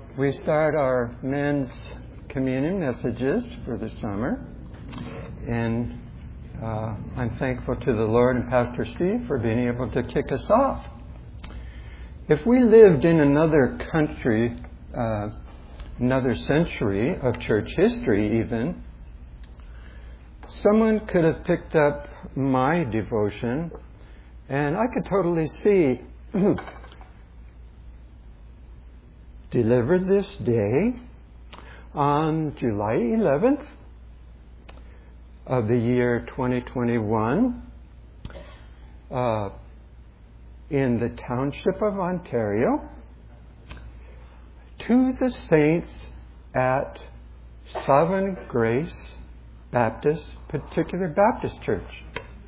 We start our men's communion messages for the summer, and I'm thankful to the Lord and Pastor Steve for being able to kick us off. If we lived in another country, another century of church history even, someone could have picked up my devotion, and I could totally see delivered this day on July 11th of the year 2021 in the township of Ontario to the saints at Sovereign Grace Baptist, Particular Baptist Church.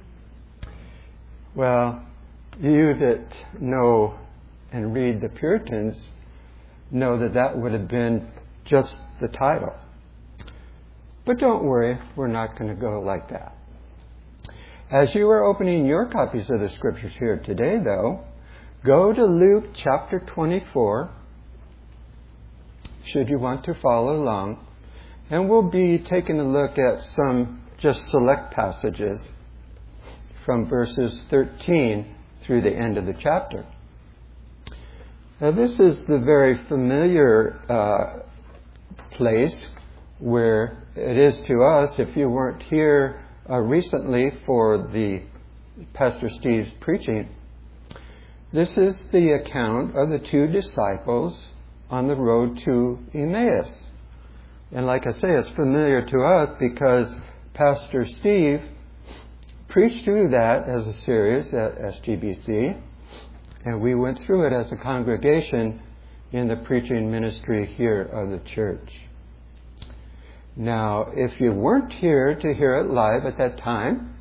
Well, you that know and read the Puritans know that that would have been just the title. But don't worry, we're not going to go like that. As you are opening your copies of the Scriptures here today, though, go to Luke chapter 24, should you want to follow along, and we'll be taking a look at some just select passages from verses 13 through the end of the chapter. Now, this is the very familiar place where it is to us. If you weren't here recently for the Pastor Steve's preaching, this is the account of the two disciples on the road to Emmaus. And like I say, it's familiar to us because Pastor Steve preached through that as a series at SGBC. And we went through it as a congregation in the preaching ministry here of the church. Now, if you weren't here to hear it live at that time,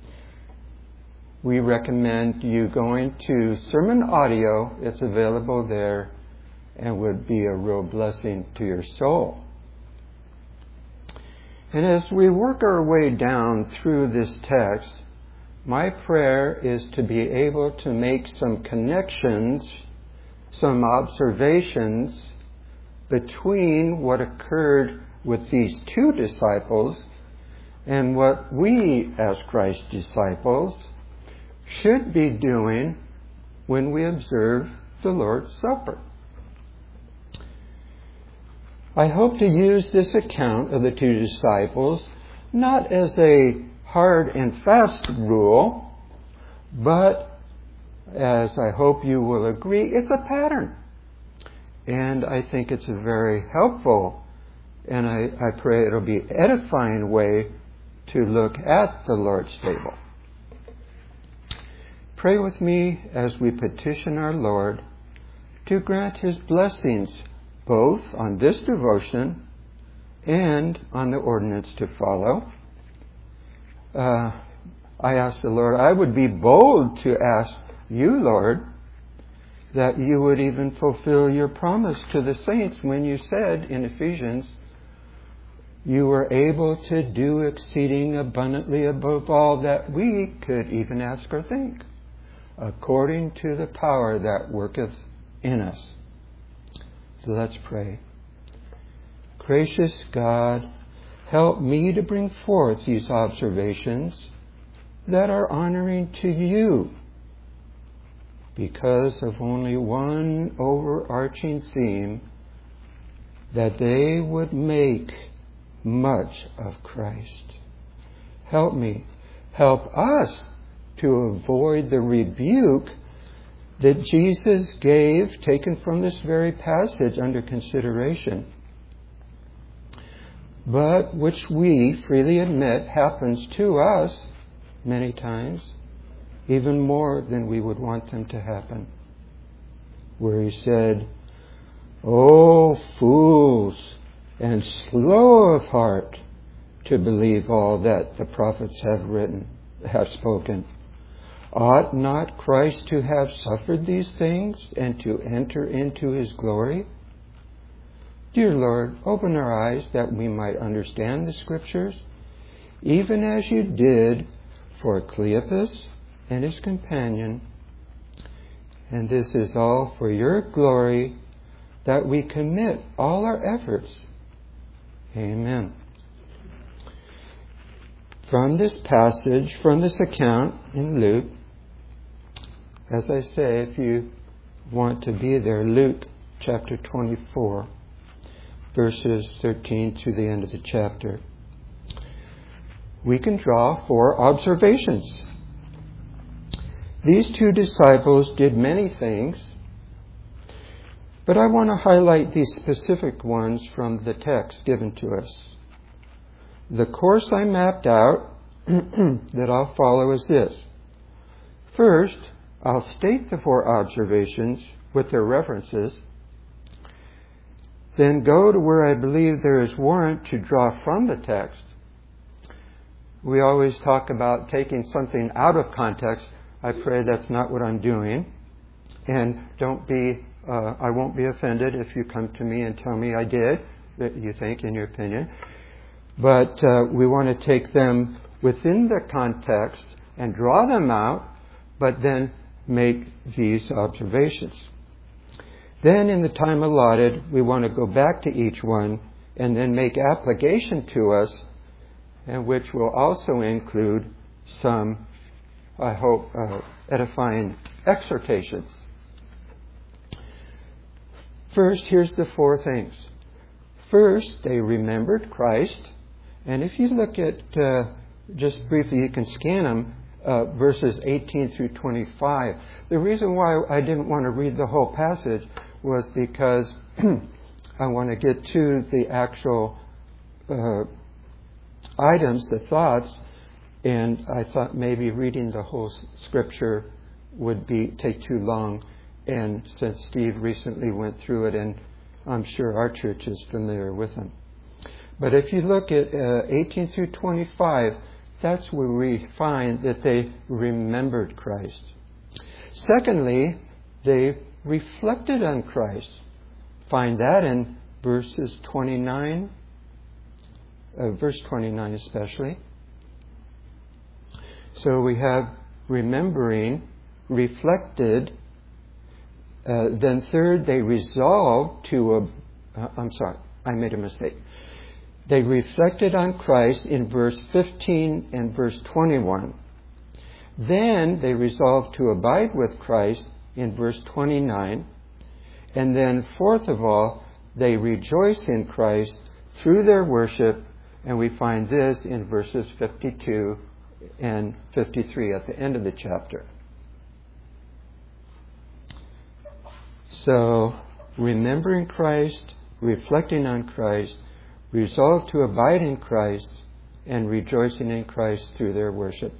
we recommend you going to Sermon Audio. It's available there and would be a real blessing to your soul. And as we work our way down through this text, my prayer is to be able to make some connections, some observations between what occurred with these two disciples and what we as Christ's disciples should be doing when we observe the Lord's Supper. I hope to use this account of the two disciples not as a hard and fast rule, but as I hope you will agree, it's a pattern. And I think it's a very helpful and I pray it'll be edifying way to look at the Lord's table. Pray with me as we petition our Lord to grant His blessings both on this devotion and on the ordinance to follow. I ask the Lord, I would be bold to ask you, Lord, that you would even fulfill your promise to the saints when you said in Ephesians, you were able to do exceeding abundantly above all that we could even ask or think, according to the power that worketh in us. So let's pray. Gracious God, help me to bring forth these observations that are honoring to you because of only one overarching theme, that they would make much of Christ. Help me, help us to avoid the rebuke that Jesus gave, taken from this very passage under consideration, but which we freely admit happens to us many times, even more than we would want them to happen. Where He said, "O fools, and slow of heart to believe all that the prophets have spoken. Ought not Christ to have suffered these things and to enter into His glory?" Dear Lord, open our eyes that we might understand the Scriptures, even as you did for Cleopas and his companion. And this is all for your glory that we commit all our efforts. Amen. From this passage, from this account in Luke, as I say, if you want to be there, Luke chapter 24, verses 13 to the end of the chapter, we can draw 4 observations. These 2 disciples did many things, but I want to highlight these specific ones from the text given to us. The course I mapped out that I'll follow is this. First, I'll state the 4 observations with their references, then go to where I believe there is warrant to draw from the text. We always talk about taking something out of context. I pray that's not what I'm doing. And I won't be offended if you come to me and tell me I did, that you think in your opinion. But we want to take them within the context and draw them out, but then make these observations. Then in the time allotted, we want to go back to each one and then make application to us, and which will also include some, I hope, edifying exhortations. First, here's the 4 things. First, they remembered Christ. And if you look at, just briefly, you can scan them, verses 18 through 25. The reason why I didn't want to read the whole passage was because I want to get to the actual items, the thoughts, and I thought maybe reading the whole scripture would take too long. And since Steve recently went through it, and I'm sure our church is familiar with them. But if you look at 18 through 25, that's where we find that they remembered Christ. Secondly, they reflected on Christ. Find that in verses 29, verse 29 especially. So we have remembering, reflected. Then third, they resolved to... I made a mistake. They reflected on Christ in verse 15 and verse 21. Then they resolved to abide with Christ in verse 29. And then fourth of all, they rejoiced in Christ through their worship. And we find this in verses 52 and 53 at the end of the chapter. So, remembering Christ, reflecting on Christ, resolved to abide in Christ, and rejoicing in Christ through their worship.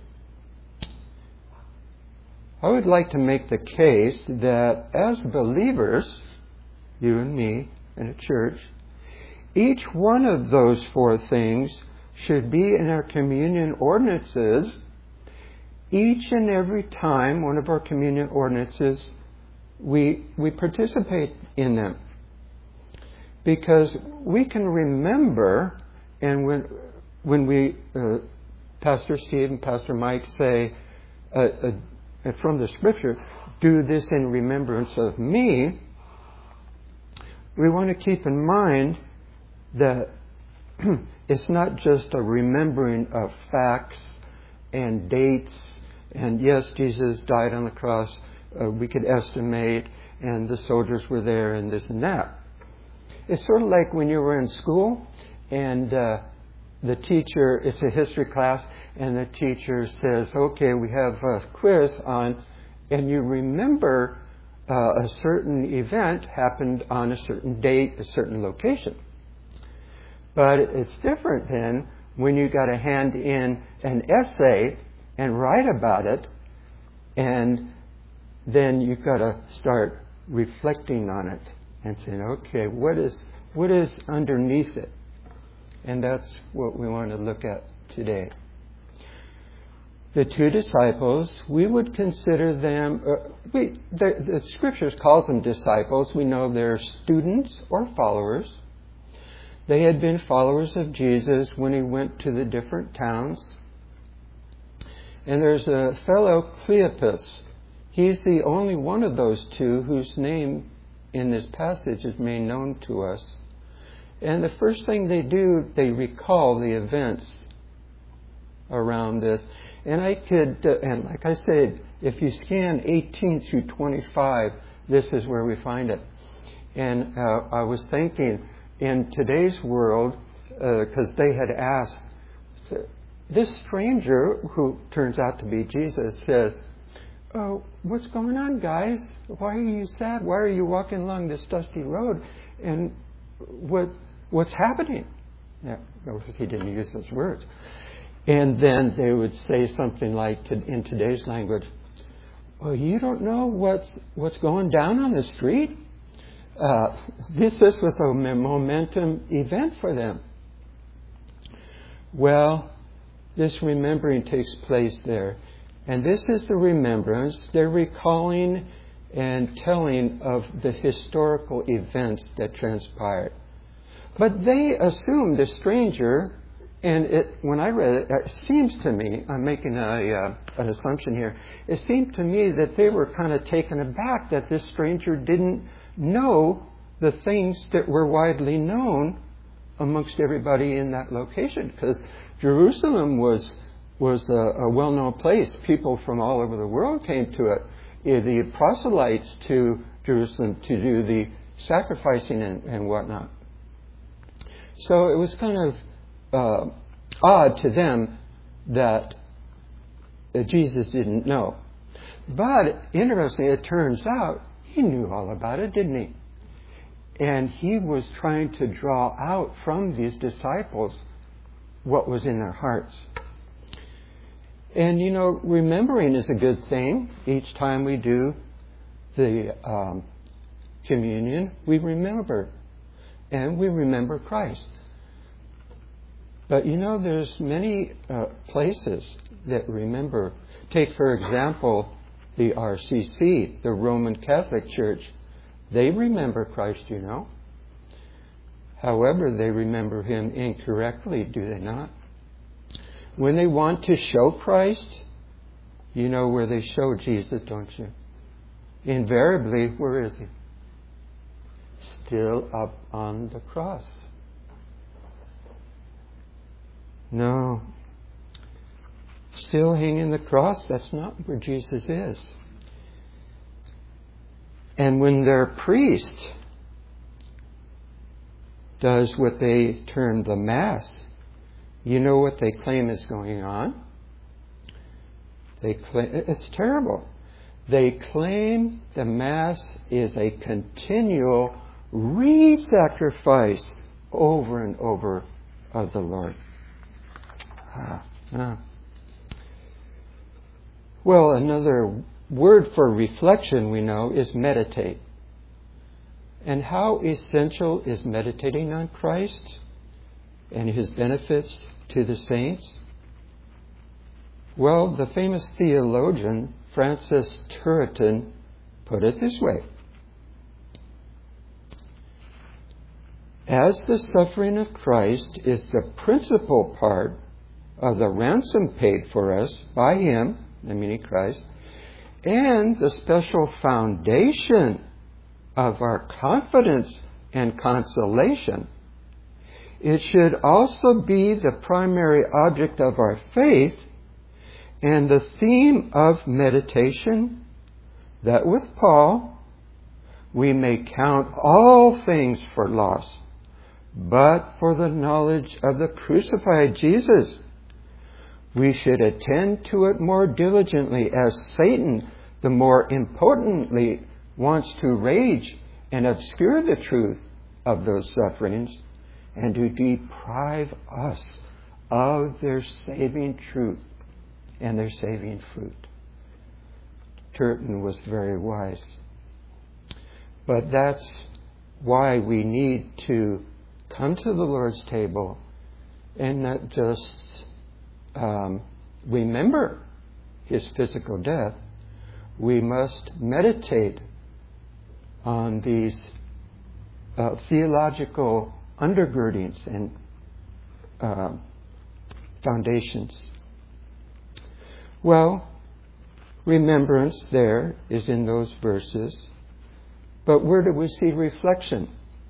I would like to make the case that as believers, you and me in a church, each one of those 4 things should be in our communion ordinances each and every time one of our communion ordinances we participate in them. Because we can remember, and when we, Pastor Steve and Pastor Mike say from the Scripture, do this in remembrance of me, we want to keep in mind that it's not just a remembering of facts and dates, and yes, Jesus died on the cross, we could estimate, and the soldiers were there, and this and that. It's sort of like when you were in school, and the teacher, it's a history class, and the teacher says, okay, we have a quiz on, and you remember a certain event happened on a certain date, a certain location. But it's different than when you got to hand in an essay and write about it, and then you've got to start reflecting on it and saying, okay, what is underneath it? And that's what we want to look at today. The 2 disciples, we would consider them, the Scriptures calls them disciples. We know they're students or followers. They had been followers of Jesus when he went to the different towns. And there's a fellow, Cleopas. He's the only one of those 2 whose name in this passage is made known to us. And the first thing they do, they recall the events around this. And and like I said, if you scan 18 through 25, this is where we find it. And I was thinking, in today's world, because they had asked, this stranger, who turns out to be Jesus, says, "Oh, what's going on, guys? Why are you sad? Why are you walking along this dusty road? And what's happening?" Yeah, he didn't use those words. And then they would say something like, in today's language, "Well, you don't know what's going down on the street?" This was a momentum event for them. Well, this remembering takes place there. And this is the remembrance. They're recalling and telling of the historical events that transpired. But they assumed the stranger, and when I read it, it seems to me, I'm making an assumption here, it seemed to me that they were kind of taken aback that this stranger didn't know the things that were widely known amongst everybody in that location, because Jerusalem was a well-known place. People from all over the world came to it. The proselytes to Jerusalem to do the sacrificing and whatnot. So it was kind of odd to them that Jesus didn't know. But interestingly, it turns out he knew all about it, didn't he? And he was trying to draw out from these disciples what was in their hearts. And, remembering is a good thing. Each time we do the communion, we remember. And we remember Christ. But, there's many places that remember. Take, for example, the RCC, the Roman Catholic Church. They remember Christ, However, they remember Him incorrectly, do they not? When they want to show Christ, you know where they show Jesus, don't you? Invariably, where is He? Still up on the cross. No. Still hanging the cross, that's not where Jesus is. And when their priest does what they term the Mass, you know what they claim is going on? It's terrible. They claim the Mass is a continual re-sacrifice over and over of the Lord. Well, another word for reflection, we know, is meditate. And how essential is meditating on Christ and His benefits to the saints? Well, the famous theologian Francis Turretin put it this way: as the suffering of Christ is the principal part of the ransom paid for us by Him, I mean Christ, and the special foundation of our confidence and consolation, it should also be the primary object of our faith and the theme of meditation, that with Paul we may count all things for loss, but for the knowledge of the crucified Jesus, we should attend to it more diligently, as Satan the more impotently wants to rage and obscure the truth of those sufferings and to deprive us of their saving truth and their saving fruit. Turretin was very wise. But that's why we need to come to the Lord's table and not just remember His physical death. We must meditate on these theological undergirdings and foundations. Well, remembrance there is in those verses. But where do we see reflection?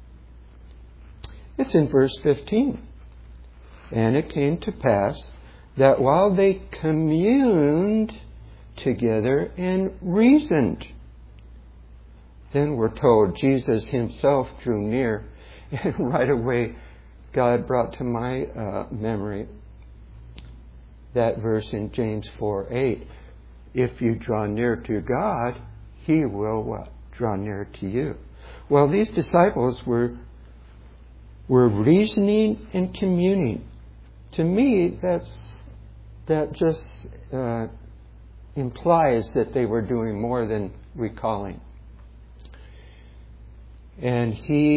It's in verse 15. And it came to pass that while they communed together and reasoned, then we're told Jesus himself drew near. And right away, God brought to my memory that verse in James 4:8. If you draw near to God, He will what? Draw near to you. Well, these disciples were reasoning and communing. To me, that just implies that they were doing more than recalling. And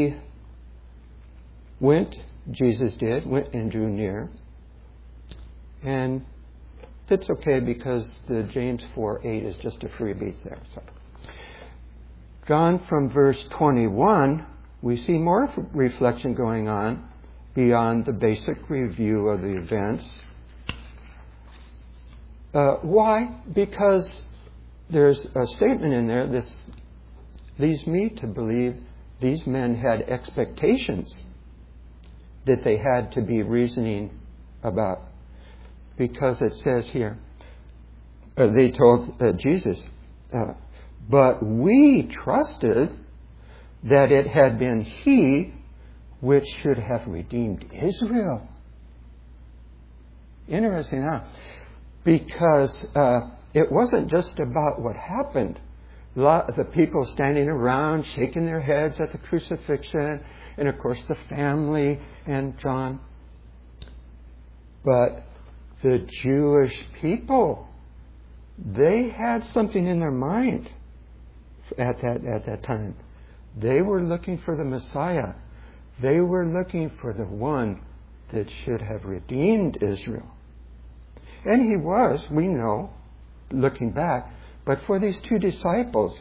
Jesus went and drew near. And it's okay because the James 4:8 is just a freebie there. So, gone from verse 21, we see more reflection going on beyond the basic review of the events. Why? Because there's a statement in there that leads me to believe these men had expectations that they had to be reasoning about. Because it says here, they told Jesus, but we trusted that it had been He which should have redeemed Israel. Interesting, huh? Because it wasn't just about what happened. The people standing around, shaking their heads at the crucifixion, and of course the family and John. But the Jewish people, they had something in their mind at that time. They were looking for the Messiah. They were looking for the one that should have redeemed Israel. And He was, we know, looking back. But for these two disciples,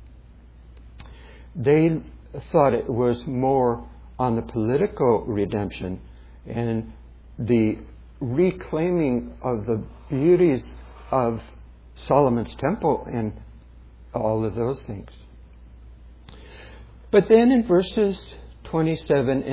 they thought it was more on the political redemption and the reclaiming of the beauties of Solomon's temple and all of those things. But then in verses 27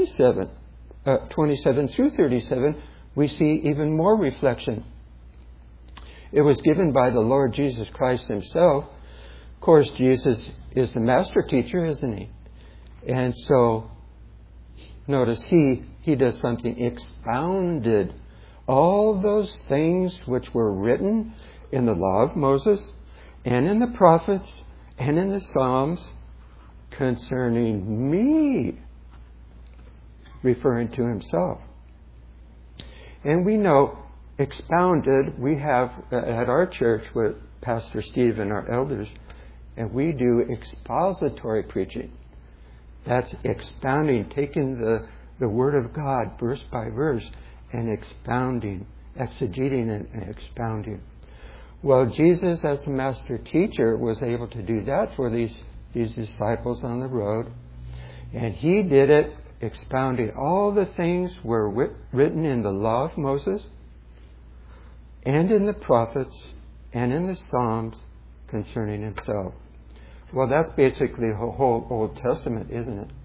through 37, we see even more reflection. It was given by the Lord Jesus Christ Himself. Of course, Jesus is the master teacher, isn't He? And so, notice He does something, expounded all those things which were written in the law of Moses and in the prophets and in the Psalms concerning me, referring to Himself. And we know, expounded, we have at our church with Pastor Steve and our elders, and we do expository preaching. That's expounding, taking the Word of God verse by verse and expounding, exegeting and expounding. Well, Jesus, as a master teacher, was able to do that for these disciples on the road. And He did it expounding all the things were written in the law of Moses and in the prophets and in the Psalms concerning Himself. Well, that's basically the whole Old Testament, isn't it?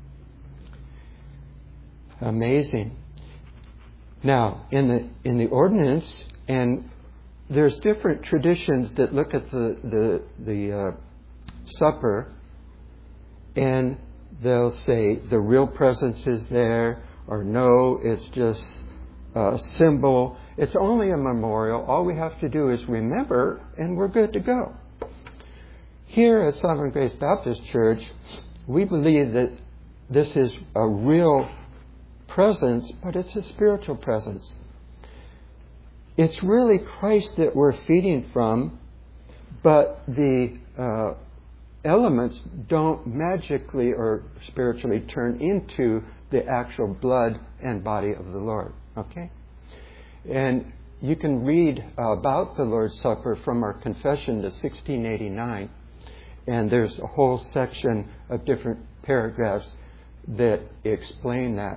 Amazing. Now, in the ordinance, and there's different traditions that look at the supper, and they'll say the real presence is there, or no, it's just a symbol. It's only a memorial. All we have to do is remember, and we're good to go. Here at Sovereign Grace Baptist Church, we believe that this is a real presence, but it's a spiritual presence. It's really Christ that we're feeding from, but the elements don't magically or spiritually turn into the actual blood and body of the Lord. Okay? And you can read about the Lord's Supper from our confession to 1689. And there's a whole section of different paragraphs that explain that.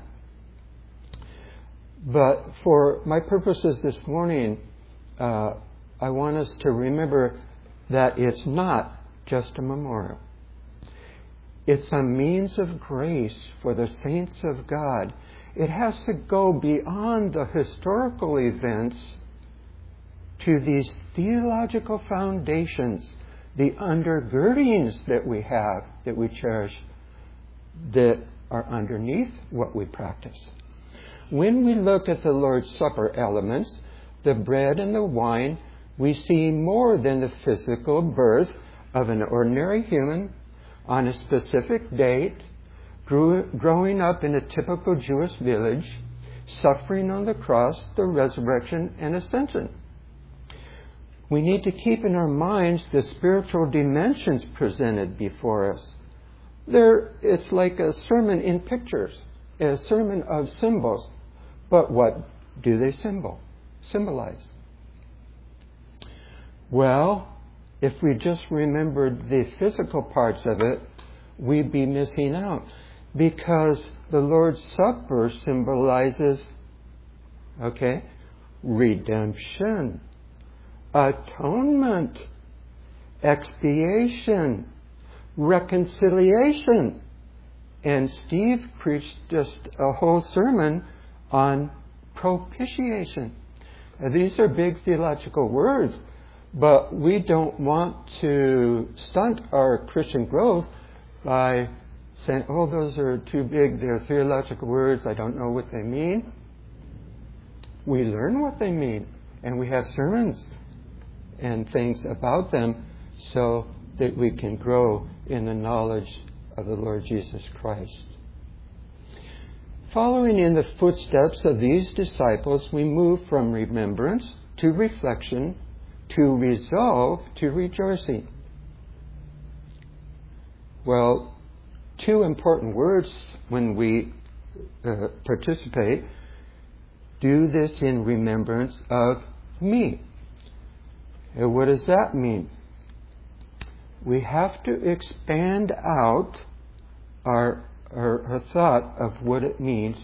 But for my purposes this morning, I want us to remember that it's not just a memorial. It's a means of grace for the saints of God. It has to go beyond the historical events to these theological foundations, the undergirdings that we have, that we cherish, that are underneath what we practice. When we look at the Lord's Supper elements, the bread and the wine, we see more than the physical birth of an ordinary human on a specific date, growing up in a typical Jewish village, suffering on the cross, the resurrection, and ascension. We need to keep in our minds the spiritual dimensions presented before us. It's like a sermon in pictures, a sermon of symbols. But what do they symbolize? Well, if we just remembered the physical parts of it, we'd be missing out. Because the Lord's Supper symbolizes, redemption, atonement, expiation, reconciliation. And Steve preached just a whole sermon on propitiation. These are big theological words, but we don't want to stunt our Christian growth by saying, oh, those are too big, they're theological words, I don't know what they mean. We learn what they mean, and we have sermons and things about them so that we can grow in the knowledge of the Lord Jesus Christ. Following in the footsteps of these disciples, we move from remembrance to reflection to resolve to rejoicing. Well, two important words when we participate. Do this in remembrance of me. And what does that mean? We have to expand out our thought of what it means.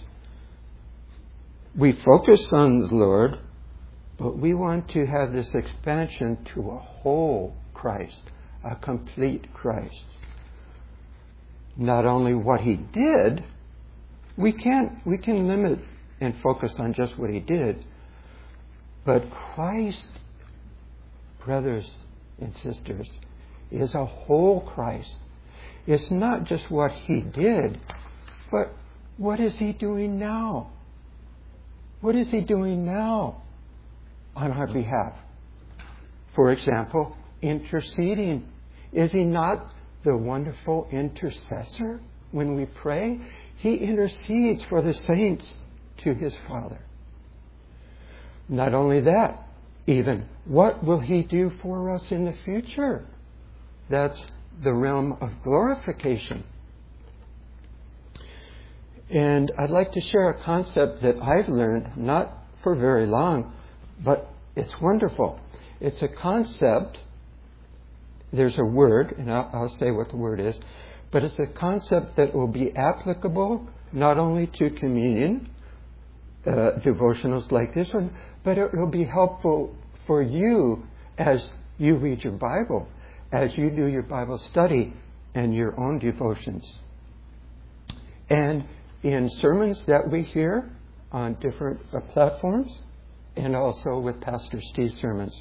We focus on the Lord, but we want to have this expansion to a whole Christ, a complete Christ. Not only what He did, we can limit and focus on just what He did, but Christ, brothers and sisters, is a whole Christ. It's not just what He did, but what is He doing now? What is He doing now on our behalf? For example, interceding. Is He not the wonderful intercessor when we pray? He intercedes for the saints to His Father. Not only that, even what will He do for us in the future? That's the realm of glorification. And I'd like to share a concept that I've learned, not for very long, but it's wonderful. It's a concept, there's a word, and I'll say what the word is, but it's a concept that will be applicable not only to communion, devotionals like this one, but it will be helpful for you as you read your Bible, as you do your Bible study and your own devotions. And in sermons that we hear on different platforms, and also with Pastor Steve's sermons.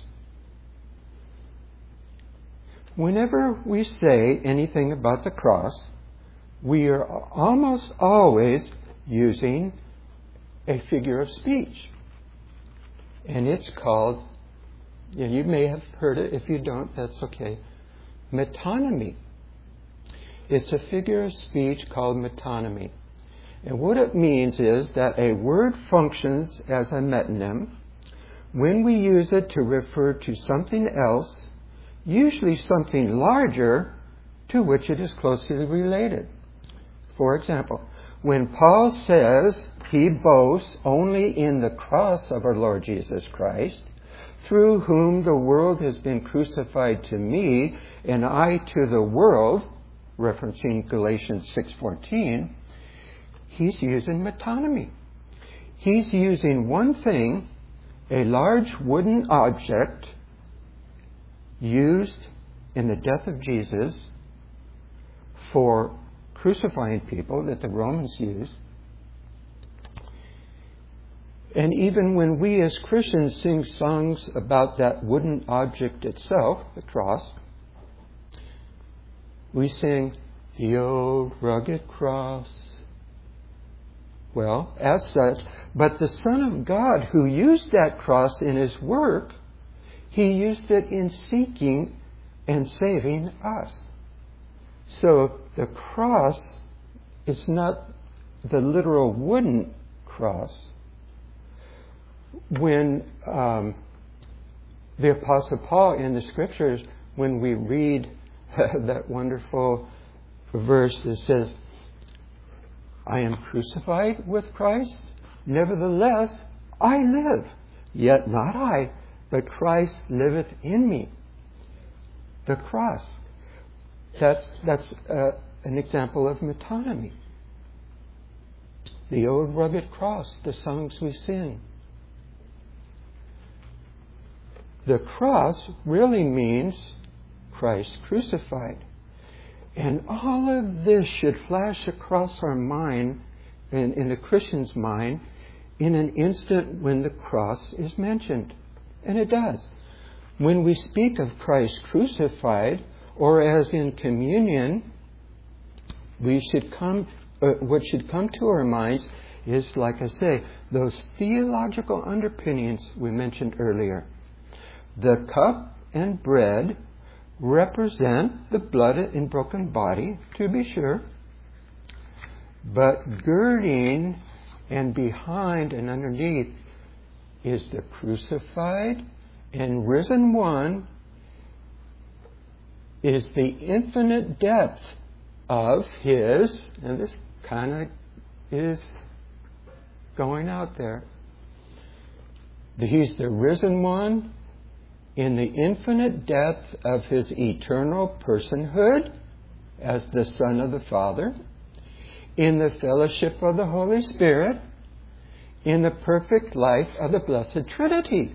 Whenever we say anything about the cross, we are almost always using a figure of speech. And it's called, and you may have heard it. If you don't, that's okay. Metonymy. It's a figure of speech called metonymy. And what it means is that a word functions as a metonym when we use it to refer to something else, usually something larger, to which it is closely related. For example, when Paul says he boasts only in the cross of our Lord Jesus Christ, through whom the world has been crucified to me and I to the world, referencing Galatians 6:14, he's using metonymy. He's using one thing, a large wooden object used in the death of Jesus, for crucifying people that the Romans used. And even when we as Christians sing songs about that wooden object itself, the cross, we sing, the old rugged cross. Well, as such, but the Son of God who used that cross in His work, He used it in seeking and saving us. So the cross is not the literal wooden cross. When the Apostle Paul in the Scriptures, when we read that wonderful verse that says, I am crucified with Christ, nevertheless I live, yet not I, but Christ liveth in me. The cross. That's an example of metonymy. The old rugged cross, the songs we sing. The cross really means Christ crucified. And all of this should flash across our mind, in the Christian's mind, in an instant when the cross is mentioned. And it does. When we speak of Christ crucified, or as in communion, what should come to our minds is, like I say, those theological underpinnings we mentioned earlier. The cup and bread represent the blood and broken body, to be sure, but girding and behind and underneath is the crucified and risen one, is the infinite depth of His, and this kind of is going out there. He's the risen one in the infinite depth of His eternal personhood as the Son of the Father, in the fellowship of the Holy Spirit, in the perfect life of the Blessed Trinity.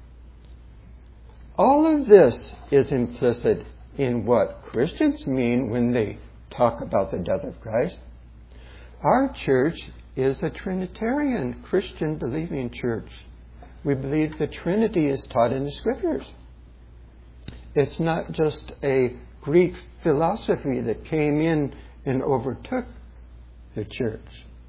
All of this is implicit in what Christians mean when they talk about the death of Christ. Our church is a Trinitarian Christian believing church. We believe the Trinity is taught in the Scriptures. It's not just a Greek philosophy that came in and overtook the church.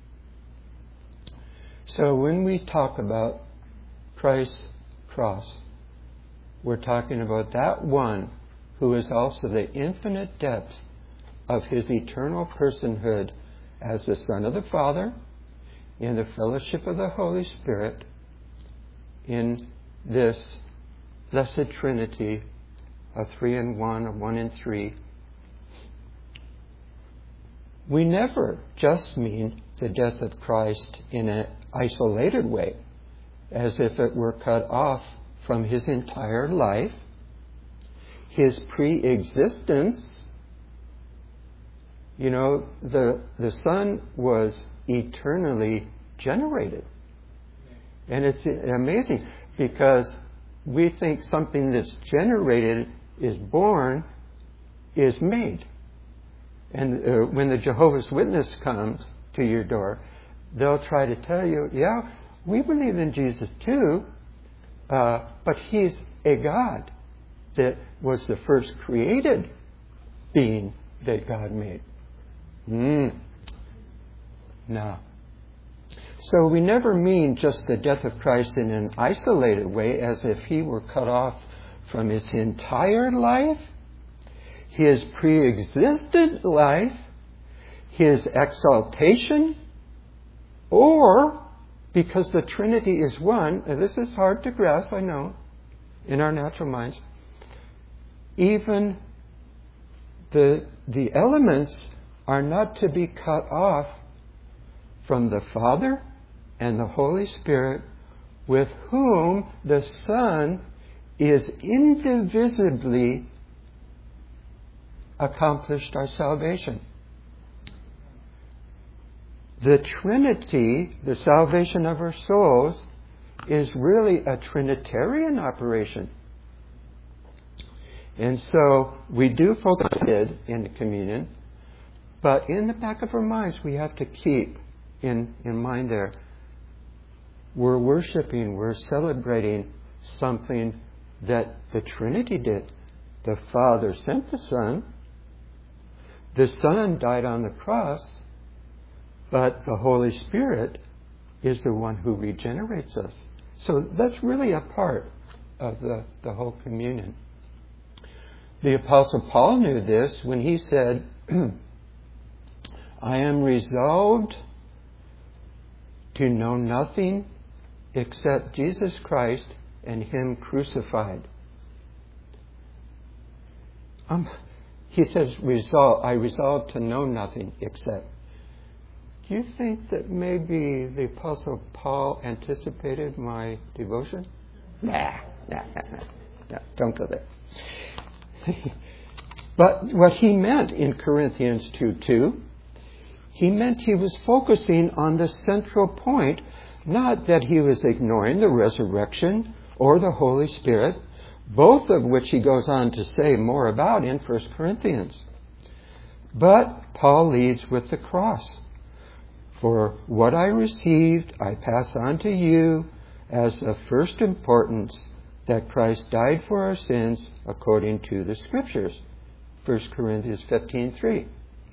So when we talk about Christ's cross, we're talking about that one who is also the infinite depth of His eternal personhood as the Son of the Father, in the fellowship of the Holy Spirit, in this blessed Trinity of 3 in 1, of 1 in 3. We never just mean the death of Christ in an isolated way, as if it were cut off from His entire life, His pre-existence. You know, the Son was eternally generated. And it's amazing because we think something that's generated is born, is made. And when the Jehovah's Witness comes to your door, they'll try to tell you, yeah, we believe in Jesus too, but He's a God that was the first created being that God made. No. So we never mean just the death of Christ in an isolated way, as if He were cut off from His entire life, His pre-existent life, His exaltation, or because the Trinity is one, and this is hard to grasp, I know, in our natural minds, even the elements are not to be cut off from the Father and the Holy Spirit, with whom the Son is indivisibly accomplished our salvation. The Trinity, the salvation of our souls, is really a Trinitarian operation. And so we do focus on it in the communion, But in the back of our minds, we have to keep in mind there, we're worshiping, we're celebrating something that the Trinity did. The Father sent the Son. The Son died on the cross. But the Holy Spirit is the one who regenerates us. So that's really a part of the whole communion. The Apostle Paul knew this when he said, I am resolved to know nothing except Jesus Christ and Him crucified. He says, I resolve to know nothing except. Do you think that maybe the Apostle Paul anticipated my devotion? Nah, don't go there. But what he meant in Corinthians 2:2, he meant he was focusing on the central point, not that he was ignoring the resurrection or the Holy Spirit, both of which he goes on to say more about in 1 Corinthians. But Paul leads with the cross. For what I received, I pass on to you as of first importance, that Christ died for our sins according to the Scriptures. 1 Corinthians 15:3.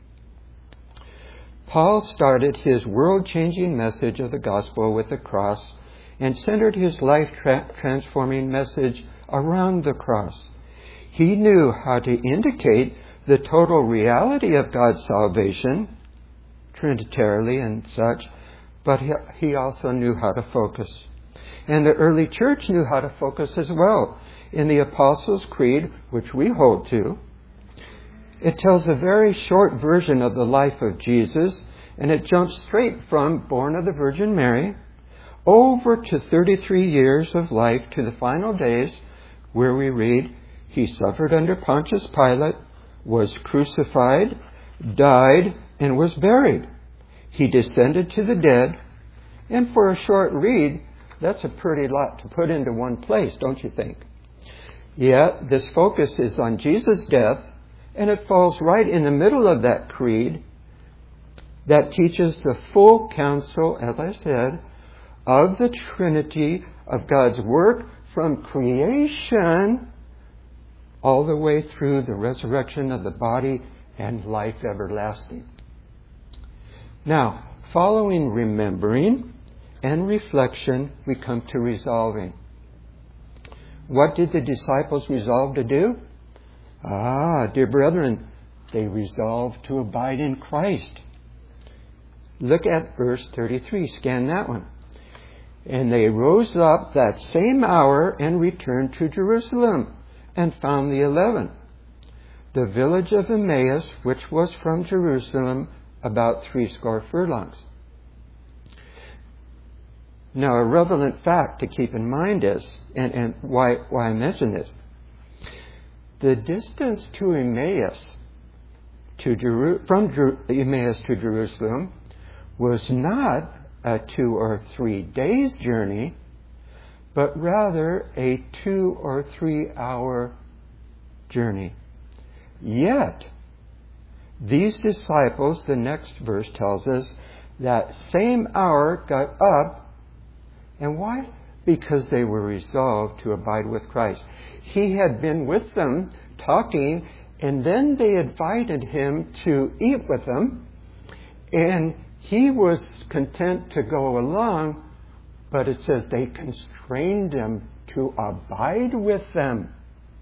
Paul started his world-changing message of the gospel with the cross and centered his life-transforming message around the cross. He knew how to indicate the total reality of God's salvation, trinitarily and such, but he also knew how to focus. And the early church knew how to focus as well. In the Apostles' Creed, which we hold to, it tells a very short version of the life of Jesus, and it jumps straight from born of the Virgin Mary over to 33 years of life to the final days, where we read, He suffered under Pontius Pilate, was crucified, died, and was buried. He descended to the dead. And for a short read, that's a pretty lot to put into one place, don't you think? Yet, this focus is on Jesus' death, and it falls right in the middle of that creed that teaches the full counsel, as I said, of the Trinity, of God's work from creation all the way through the resurrection of the body and life everlasting. Now, following remembering and reflection, we come to resolving. What did the disciples resolve to do? Dear brethren, they resolved to abide in Christ. Look at verse 33. Scan that one. And they rose up that same hour and returned to Jerusalem and found the 11. The village of Emmaus, which was from Jerusalem, about 80 furlongs. Now, a relevant fact to keep in mind is, and why I mention this, the distance to Emmaus, from Emmaus to Jerusalem, was not a 2 or 3 days journey, but rather a 2 or 3 hour journey. Yet, these disciples, the next verse tells us, that same hour got up. And why? Because they were resolved to abide with Christ. He had been with them talking, and then they invited him to eat with them. And he was content to go along, but it says they constrained him to abide with them.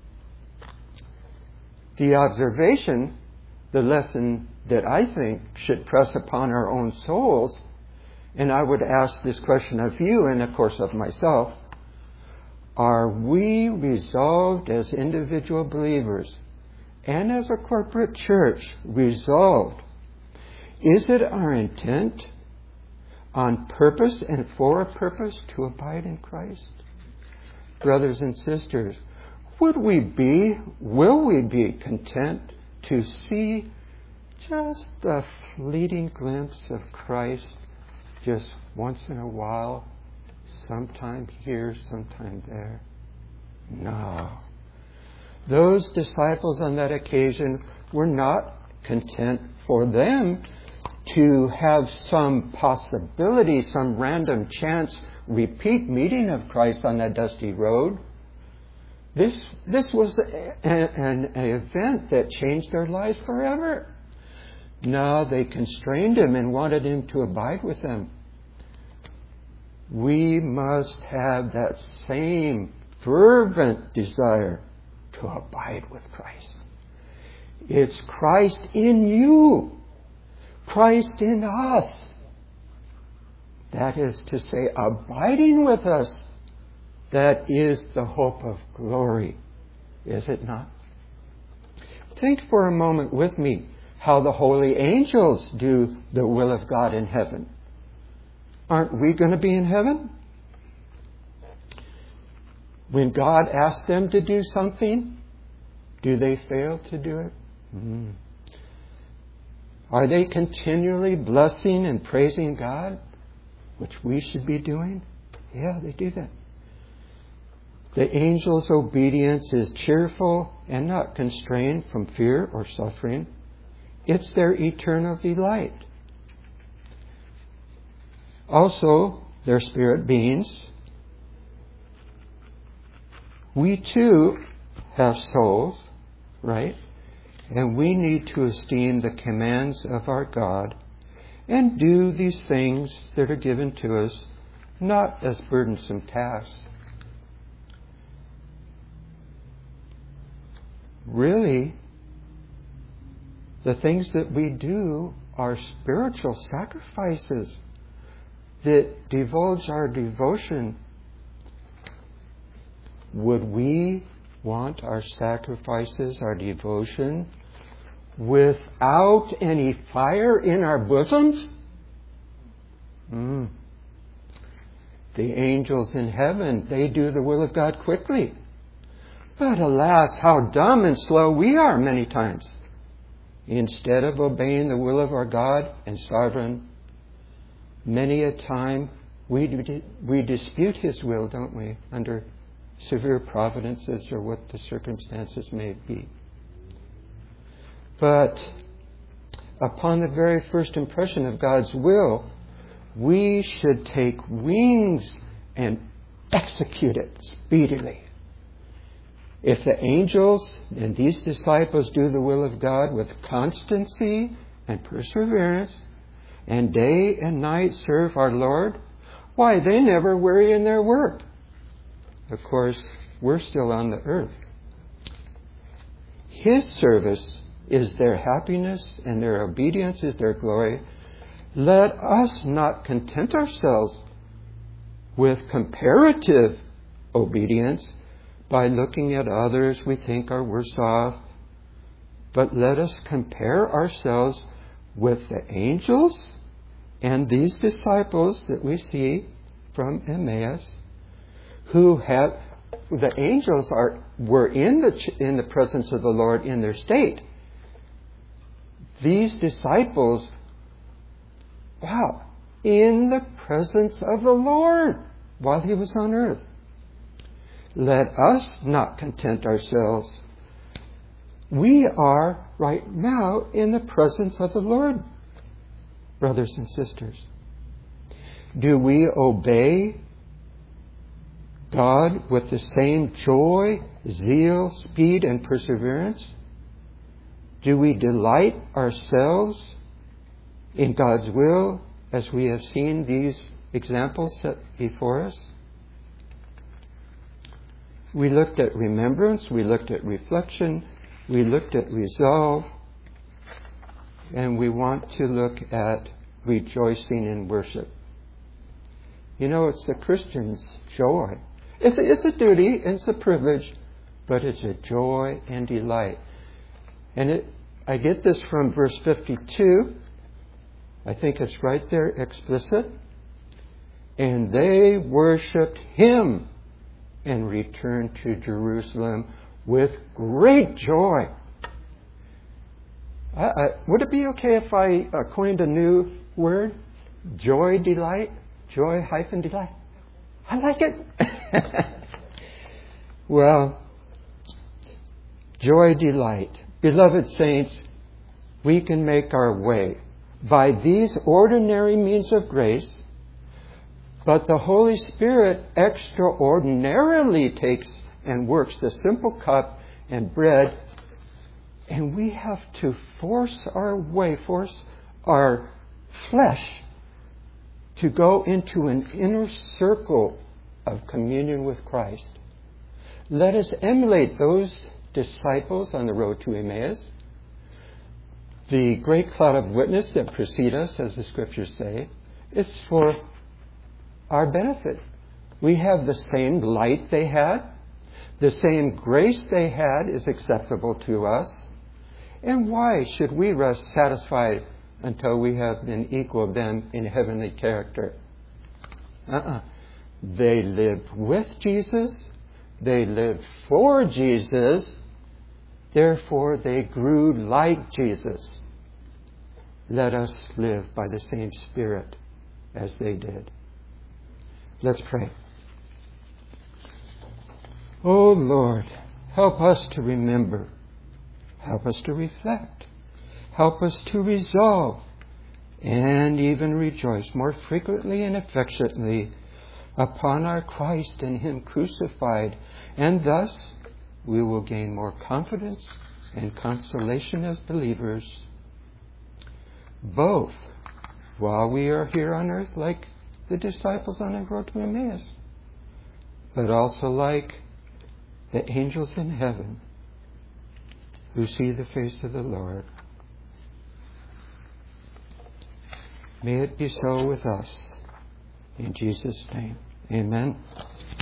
The observation, the lesson that I think should press upon our own souls, and I would ask this question of you and, of course, of myself, are we resolved as individual believers and as a corporate church, resolved? Is it our intent on purpose and for a purpose to abide in Christ? Brothers and sisters, will we be content to see just a fleeting glimpse of Christ just once in a while, sometime here, sometime there? No. Those disciples on that occasion were not content for them to have some possibility, some random chance repeat meeting of Christ on that dusty road. This was an event that changed their lives forever. No, they constrained him and wanted him to abide with them. We must have that same fervent desire to abide with Christ. It's Christ in you, Christ in us. That is to say, abiding with us. That is the hope of glory, is it not? Think for a moment with me how the holy angels do the will of God in heaven. Aren't we going to be in heaven? When God asks them to do something, do they fail to do it? Are they continually blessing and praising God, which we should be doing? Yeah, they do that. The angels' obedience is cheerful and not constrained from fear or suffering. It's their eternal delight. Also, they're spirit beings. We too have souls, right? And we need to esteem the commands of our God and do these things that are given to us, not as burdensome tasks. Really, the things that we do are spiritual sacrifices that divulge our devotion. Would we want our sacrifices, our devotion, without any fire in our bosoms? The angels in heaven, they do the will of God quickly. But alas, how dumb and slow we are many times. Instead of obeying the will of our God and sovereign, many a time we dispute His will, don't we, under severe providences or what the circumstances may be. But upon the very first impression of God's will, we should take wings and execute it speedily. If the angels and these disciples do the will of God with constancy and perseverance, and day and night serve our Lord, why, they never weary in their work. Of course, we're still on the earth. His service is their happiness, and their obedience is their glory. Let us not content ourselves with comparative obedience by looking at others we think are worse off, but let us compare ourselves with the angels and these disciples that we see from Emmaus, who had the angels were in the presence of the Lord in their state. These disciples, in the presence of the Lord while He was on earth. Let us not content ourselves. We are right now in the presence of the Lord, brothers and sisters. Do we obey God with the same joy, zeal, speed, and perseverance? Do we delight ourselves in God's will as we have seen these examples set before us? We looked at remembrance, we looked at reflection, we looked at resolve, and we want to look at rejoicing in worship. You know, it's the Christian's joy. It's a duty, it's a privilege, but it's a joy and delight. And I get this from verse 52. I think it's right there explicit. And they worshipped Him and returned to Jerusalem with great joy. Would it be okay if I coined a new word? Joy, delight? Joy hyphen delight? I like it. Well, joy, delight. Beloved saints, we can make our way by these ordinary means of grace, but the Holy Spirit extraordinarily takes and works the simple cup and bread, and we have to force our flesh to go into an inner circle of communion with Christ. Let us emulate those disciples on the road to Emmaus. The great cloud of witness that precede us, as the Scriptures say, is for our benefit. We have the same light they had. The same grace they had is acceptable to us. And why should we rest satisfied until we have been equal them in heavenly character? They lived with Jesus. They lived for Jesus. Therefore, they grew like Jesus. Let us live by the same Spirit as they did. Let's pray. Oh Lord, help us to remember. Help us to reflect. Help us to resolve and even rejoice more frequently and affectionately upon our Christ and Him crucified. And thus we will gain more confidence and consolation as believers, both while we are here on earth like the disciples on the road to Emmaus, but also like the angels in heaven who see the face of the Lord. May it be so with us. In Jesus' name, amen.